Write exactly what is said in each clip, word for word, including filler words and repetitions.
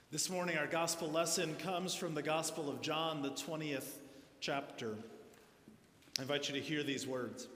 This morning, our gospel lesson comes from the Gospel of John, the twentieth chapter. I invite you to hear these words.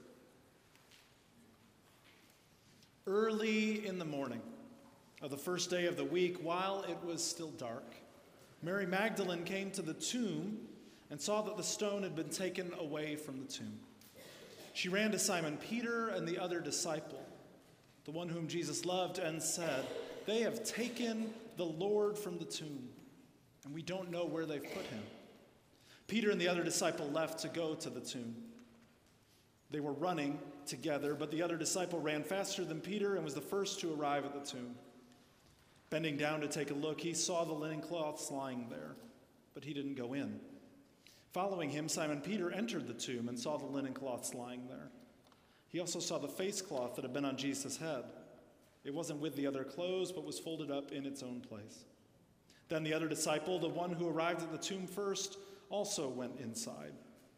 Early in the morning of the first day of the week, while it was still dark, Mary Magdalene came to the tomb and saw that the stone had been taken away from the tomb. She ran to Simon Peter and the other disciple, the one whom Jesus loved, and said, "They have taken the Lord from the tomb, and we don't know where they've put him." Peter and the other disciple left to go to the tomb. They were running together, but the other disciple ran faster than Peter and was the first to arrive at the tomb. Bending down to take a look, he saw the linen cloths lying there, but he didn't go in. Following him, Simon Peter entered the tomb and saw the linen cloths lying there. He also saw the face cloth that had been on Jesus' head. It wasn't with the other clothes, but was folded up in its own place. Then the other disciple, the one who arrived at the tomb first, also went inside.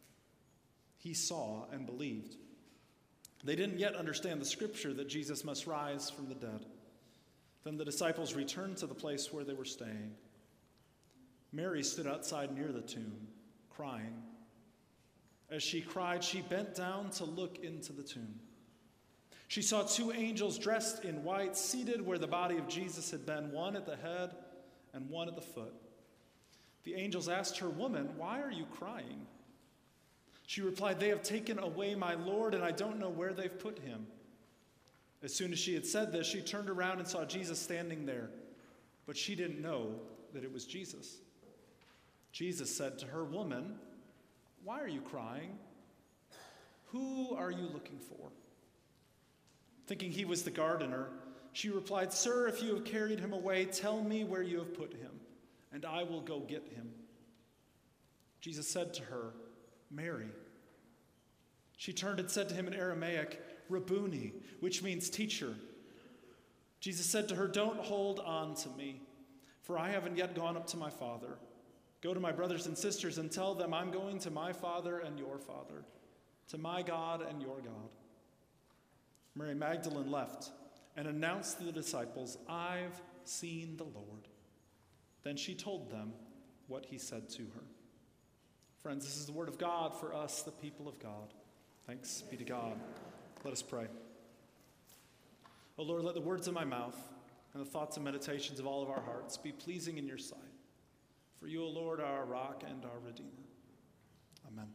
He saw and believed. They didn't yet understand the scripture that Jesus must rise from the dead. Then the disciples returned to the place where they were staying. Mary stood outside near the tomb, crying. As she cried, she bent down to look into the tomb. She saw two angels dressed in white, seated where the body of Jesus had been, one at the head and one at the foot. The angels asked her, "Woman, why are you crying?" She replied, "They have taken away my Lord, and I don't know where they've put him." As soon as she had said this, she turned around and saw Jesus standing there, but she didn't know that it was Jesus. Jesus said to her, "Woman, why are you crying? Who are you looking for?" Thinking he was the gardener, she replied, "Sir, if you have carried him away, tell me where you have put him, and I will go get him." Jesus said to her, "Mary." She turned and said to him in Aramaic, "Rabboni," which means teacher. Jesus said to her, "Don't hold on to me, for I haven't yet gone up to my Father. Go to my brothers and sisters and tell them I'm going to my Father and your Father, to my God and your God." Mary Magdalene left and announced to the disciples, "I've seen the Lord." Then she told them what he said to her. Friends, this is the word of God for us, the people of God. Thanks be to God. Let us pray. O Lord, let the words of my mouth and the thoughts and meditations of all of our hearts be pleasing in your sight. For you, O Lord, are our rock and our Redeemer. Amen.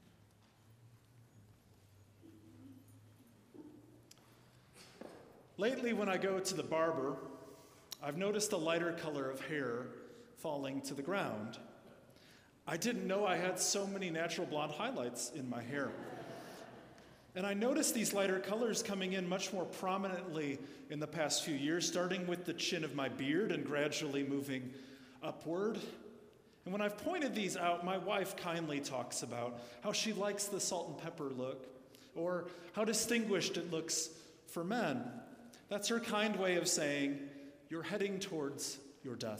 Lately, when I go to the barber, I've noticed a lighter color of hair falling to the ground. I didn't know I had so many natural blonde highlights in my hair. And I noticed these lighter colors coming in much more prominently in the past few years, starting with the chin of my beard and gradually moving upward. And when I've pointed these out, my wife kindly talks about how she likes the salt and pepper look, or how distinguished it looks for men. That's her kind way of saying, you're heading towards your death.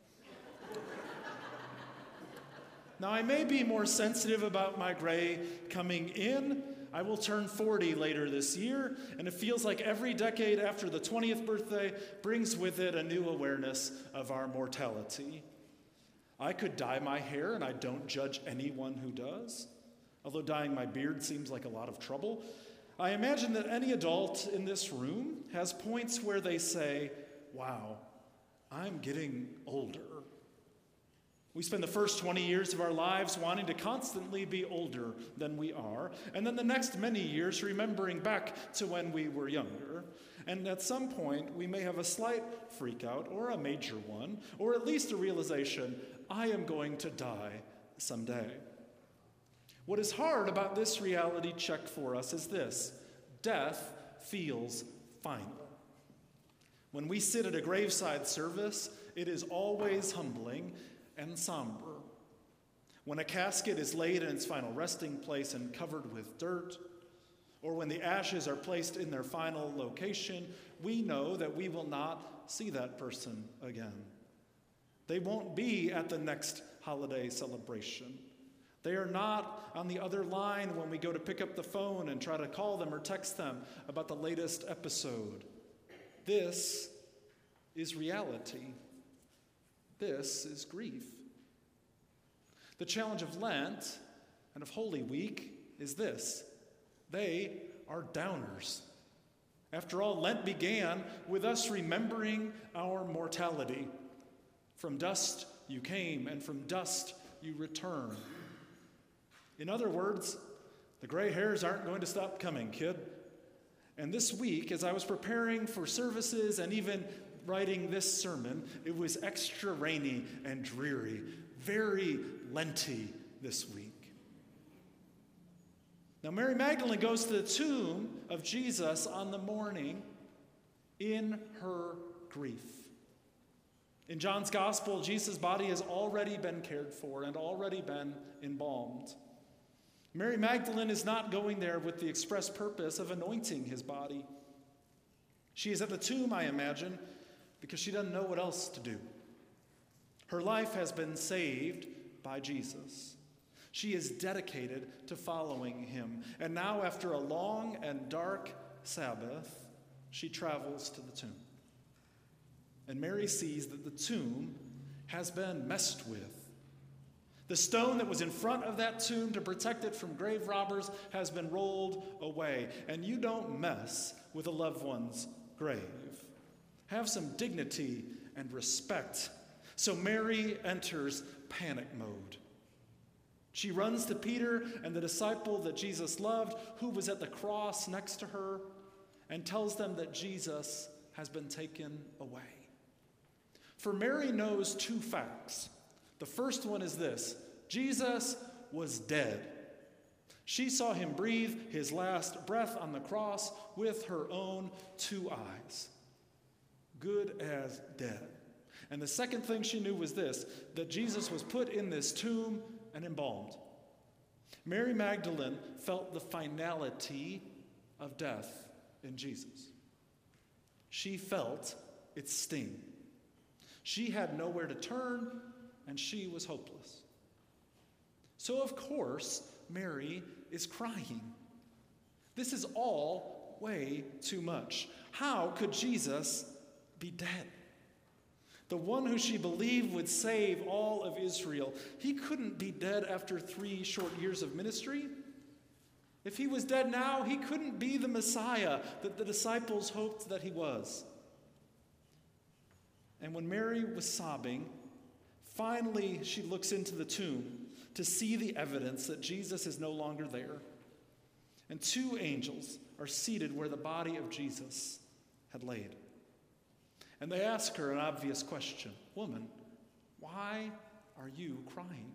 Now, I may be more sensitive about my gray coming in. I will turn forty later this year, and it feels like every decade after the twentieth birthday brings with it a new awareness of our mortality. I could dye my hair, and I don't judge anyone who does. Although dyeing my beard seems like a lot of trouble, I imagine that any adult in this room has points where they say, "Wow, I'm getting older." We spend the first twenty years of our lives wanting to constantly be older than we are, and then the next many years remembering back to when we were younger. And at some point, we may have a slight freak out, or a major one, or at least a realization, I am going to die someday. What is hard about this reality check for us is this: death feels final. When we sit at a graveside service, it is always humbling and somber. When a casket is laid in its final resting place and covered with dirt, or when the ashes are placed in their final location, we know that we will not see that person again. They won't be at the next holiday celebration. They are not on the other line when we go to pick up the phone and try to call them or text them about the latest episode. This is reality. This is grief. The challenge of Lent and of Holy Week is this: they are downers. After all, Lent began with us remembering our mortality. From dust you came, and from dust you return. In other words, the gray hairs aren't going to stop coming, kid. And this week, as I was preparing for services and even writing this sermon, it was extra rainy and dreary, very Lenty this week. Now, Mary Magdalene goes to the tomb of Jesus on the morning in her grief. In John's Gospel, Jesus' body has already been cared for and already been embalmed. Mary Magdalene is not going there with the express purpose of anointing his body. She is at the tomb, I imagine, because she doesn't know what else to do. Her life has been saved by Jesus. She is dedicated to following him. And now, after a long and dark Sabbath, she travels to the tomb. And Mary sees that the tomb has been messed with. The stone that was in front of that tomb to protect it from grave robbers has been rolled away. And you don't mess with a loved one's grave. Have some dignity and respect. So Mary enters panic mode. She runs to Peter and the disciple that Jesus loved, who was at the cross next to her, and tells them that Jesus has been taken away. For Mary knows two facts. The first one is this: Jesus was dead. She saw him breathe his last breath on the cross with her own two eyes. Good as dead. And the second thing she knew was this: that Jesus was put in this tomb and embalmed. Mary Magdalene felt the finality of death in Jesus. She felt its sting. She had nowhere to turn, and she was hopeless. So, of course, Mary is crying. This is all way too much. How could Jesus be dead? The one who she believed would save all of Israel, he couldn't be dead after three short years of ministry. If he was dead now, he couldn't be the Messiah that the disciples hoped that he was. And when Mary was sobbing, finally she looks into the tomb to see the evidence that Jesus is no longer there. And two angels are seated where the body of Jesus had laid. And they ask her an obvious question: "Woman, why are you crying?"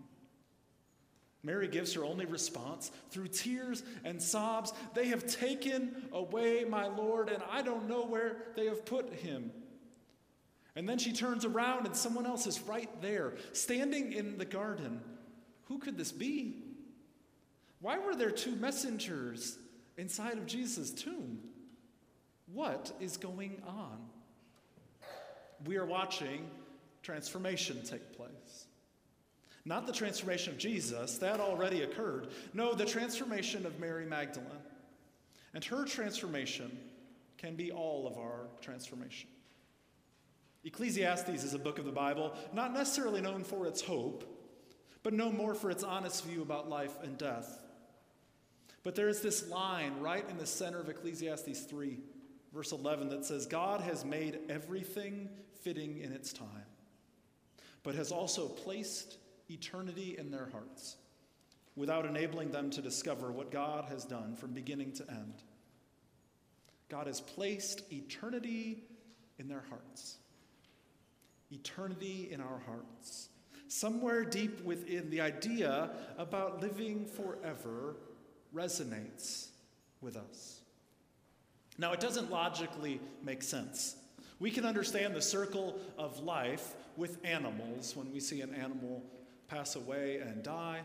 Mary gives her only response through tears and sobs: "They have taken away my Lord, and I don't know where they have put him." And then she turns around, and someone else is right there, standing in the garden. Who could this be? Why were there two messengers inside of Jesus' tomb? What is going on? We are watching transformation take place. Not the transformation of Jesus, that already occurred. No, the transformation of Mary Magdalene. And her transformation can be all of our transformation. Ecclesiastes is a book of the Bible, not necessarily known for its hope, but known more for its honest view about life and death. But there is this line right in the center of Ecclesiastes three, verse eleven, that says, "God has made everything fitting in its time, but has also placed eternity in their hearts, without enabling them to discover what God has done from beginning to end." God has placed eternity in their hearts. Eternity in our hearts. Somewhere deep within, the idea about living forever resonates with us. Now, it doesn't logically make sense. We can understand the circle of life with animals when we see an animal pass away and die.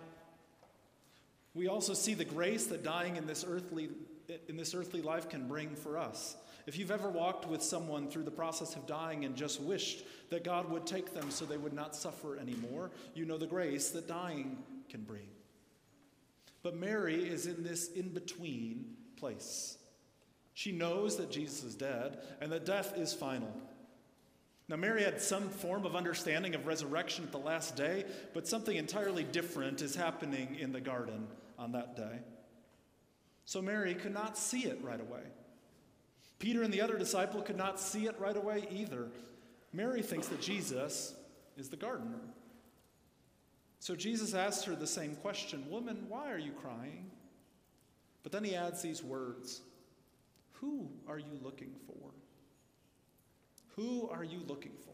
We also see the grace that dying in this earthly in this earthly life can bring for us. If you've ever walked with someone through the process of dying and just wished that God would take them so they would not suffer anymore, you know the grace that dying can bring. But Mary is in this in-between place. She knows that Jesus is dead and that death is final. Now, Mary had some form of understanding of resurrection at the last day, but something entirely different is happening in the garden on that day. So Mary could not see it right away. Peter and the other disciple could not see it right away either. Mary thinks that Jesus is the gardener. So Jesus asks her the same question, "Woman, why are you crying?" But then he adds these words, "Who are you looking for? Who are you looking for?"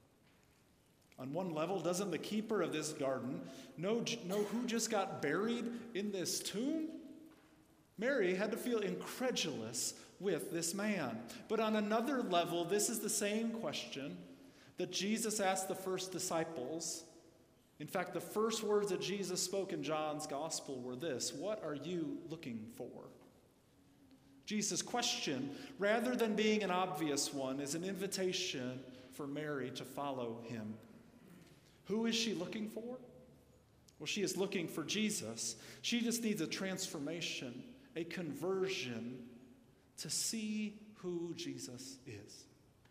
On one level, doesn't the keeper of this garden know, know who just got buried in this tomb? Mary had to feel incredulous with this man. But on another level, this is the same question that Jesus asked the first disciples. In fact, the first words that Jesus spoke in John's gospel were this: "What are you looking for?" Jesus' question, rather than being an obvious one, is an invitation for Mary to follow him. Who is she looking for? Well, she is looking for Jesus. She just needs a transformation, a conversion to see who Jesus is.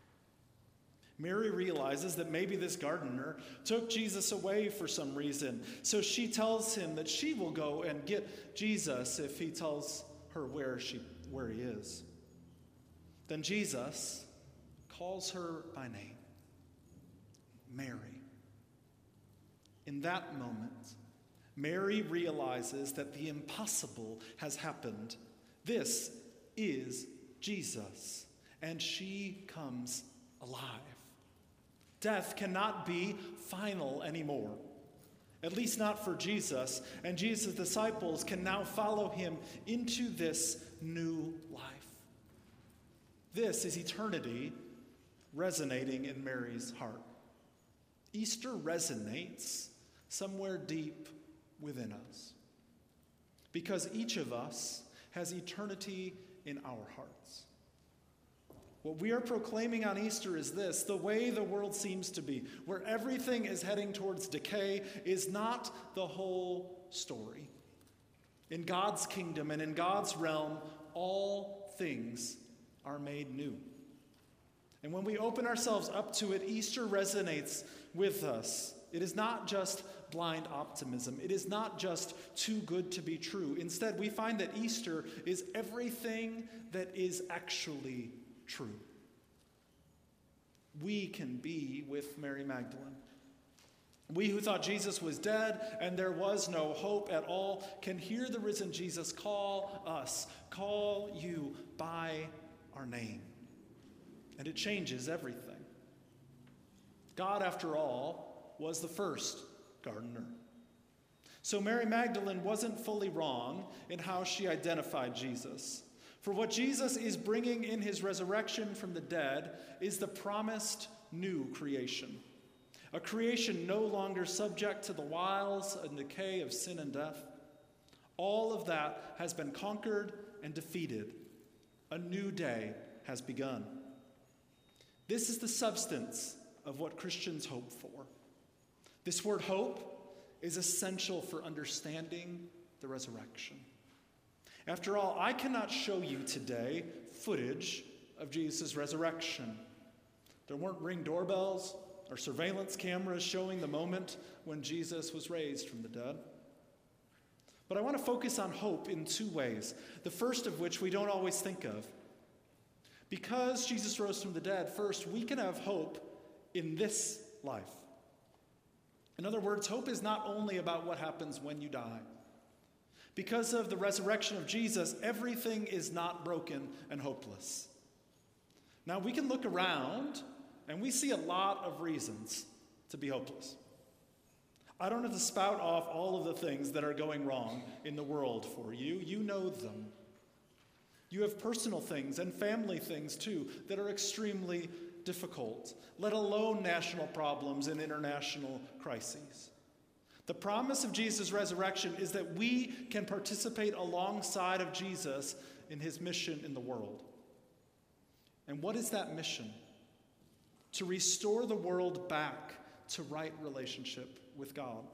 Mary realizes that maybe this gardener took Jesus away for some reason, so she tells him that she will go and get Jesus if he tells her where she where he is. Then Jesus calls her by name, Mary. In that moment, Mary realizes that the impossible has happened. This is Jesus, and she comes alive. Death cannot be final anymore, at least not for Jesus, and Jesus' disciples can now follow him into this new life. This is eternity resonating in Mary's heart. Easter resonates somewhere deep within us because each of us has eternity in our hearts. What we are proclaiming on Easter is this: the way the world seems to be, where everything is heading towards decay, is not the whole story. In God's kingdom and in God's realm, all things are made new. And when we open ourselves up to it, Easter resonates with us. It is not just blind optimism. It is not just too good to be true. Instead, we find that Easter is everything that is actually true. We can be with Mary Magdalene. We who thought Jesus was dead and there was no hope at all can hear the risen Jesus call us, call you by our name. And it changes everything. God, after all, was the first gardener. So Mary Magdalene wasn't fully wrong in how she identified Jesus. For what Jesus is bringing in his resurrection from the dead is the promised new creation. A creation no longer subject to the wiles and decay of sin and death. All of that has been conquered and defeated. A new day has begun. This is the substance of what Christians hope for. This word hope is essential for understanding the resurrection. After all, I cannot show you today footage of Jesus' resurrection. There weren't Ring doorbells or surveillance cameras showing the moment when Jesus was raised from the dead. But I want to focus on hope in two ways, the first of which we don't always think of. Because Jesus rose from the dead, first, we can have hope in this life. In other words, hope is not only about what happens when you die. Because of the resurrection of Jesus, everything is not broken and hopeless. Now, we can look around and we see a lot of reasons to be hopeless. I don't have to spout off all of the things that are going wrong in the world for you. You know them. You have personal things and family things, too, that are extremely difficult, let alone national problems and international crises. The promise of Jesus' resurrection is that we can participate alongside of Jesus in his mission in the world. And what is that mission? To restore the world back to right relationship with God.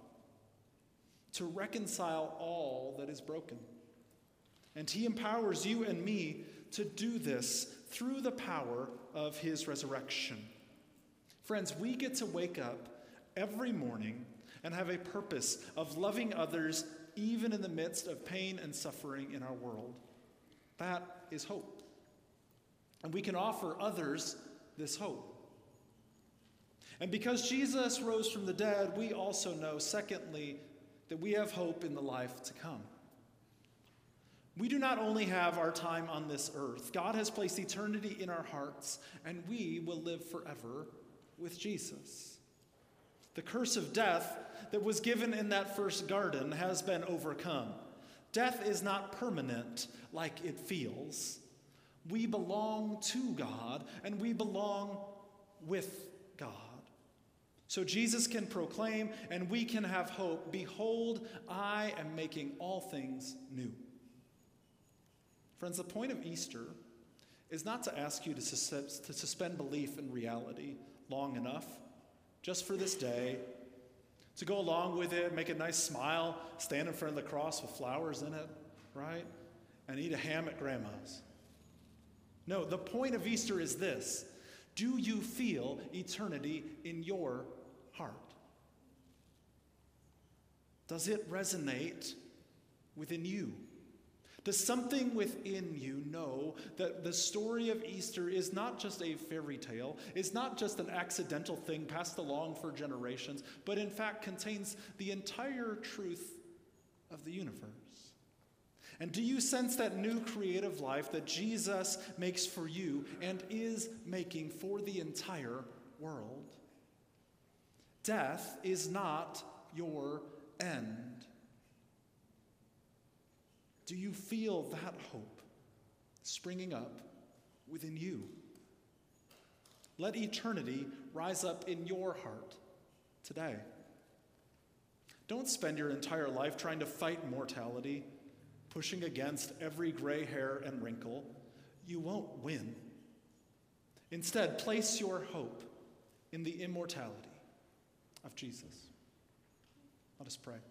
To reconcile all that is broken. And he empowers you and me to do this through the power of his resurrection. Friends, we get to wake up every morning and have a purpose of loving others even in the midst of pain and suffering in our world. That is hope. And we can offer others this hope. And because Jesus rose from the dead, we also know, secondly, that we have hope in the life to come. We do not only have our time on this earth. God has placed eternity in our hearts, and we will live forever with Jesus. The curse of death that was given in that first garden has been overcome. Death is not permanent like it feels. We belong to God, and we belong with God. So Jesus can proclaim, and we can have hope. Behold, I am making all things new. Friends, the point of Easter is not to ask you to, sus- to suspend belief in reality long enough, just for this day, to go along with it, make a nice smile, stand in front of the cross with flowers in it, right? And eat a ham at grandma's. No, the point of Easter is this. Do you feel eternity in your heart? Does it resonate within you? Does something within you know that the story of Easter is not just a fairy tale, is not just an accidental thing passed along for generations, but in fact contains the entire truth of the universe? And do you sense that new creative life that Jesus makes for you and is making for the entire world? Death is not your end. Do you feel that hope springing up within you? Let eternity rise up in your heart today. Don't spend your entire life trying to fight mortality, pushing against every gray hair and wrinkle. You won't win. Instead, place your hope in the immortality of Jesus. Let us pray.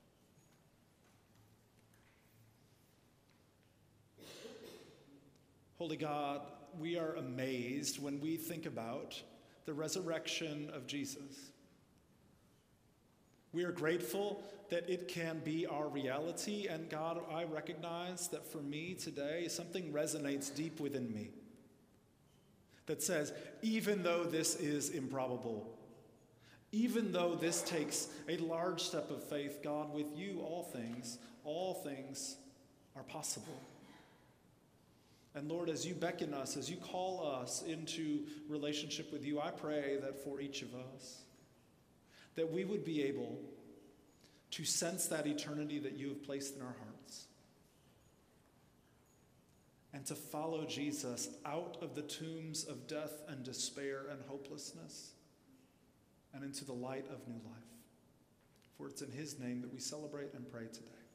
Holy God, we are amazed when we think about the resurrection of Jesus. We are grateful that it can be our reality, and God, I recognize that for me today, something resonates deep within me that says, even though this is improbable, even though this takes a large step of faith, God, with you all things, all things are possible. And Lord, as you beckon us, as you call us into relationship with you, I pray that for each of us, that we would be able to sense that eternity that you have placed in our hearts, and to follow Jesus out of the tombs of death and despair and hopelessness and into the light of new life. For it's in his name that we celebrate and pray today.